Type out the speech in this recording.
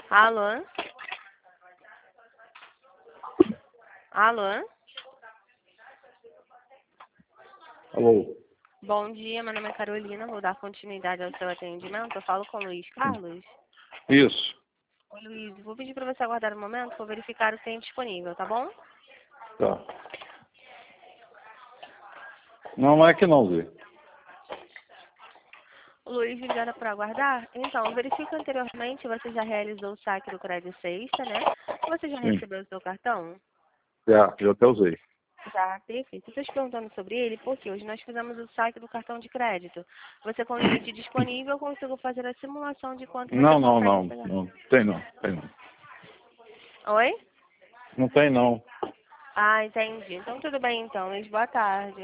Alô? Alô? Alô? Bom dia, meu nome é Carolina, vou dar continuidade ao seu atendimento. Eu falo com o Luiz Carlos. Isso. Oi, Luiz, vou pedir para você aguardar um momento, vou verificar o que tem disponível, tá bom? Tá. Não é que não, Zé. O Luiz, obrigada por aguardar. Então, verifico anteriormente, você já realizou o saque do Crédito Sexta, né? Você já Sim. recebeu o seu cartão? Já até usei. Já, perfeito. Estou te perguntando sobre ele porque hoje nós fizemos o saque do cartão de crédito. Você com o limite disponível conseguiu fazer a simulação de quanto você Não, não, consegue não. pegar. Não tem não. Tem não. Oi? Não tem não. Ah, entendi. Então tudo bem então, Luiz. Boa tarde.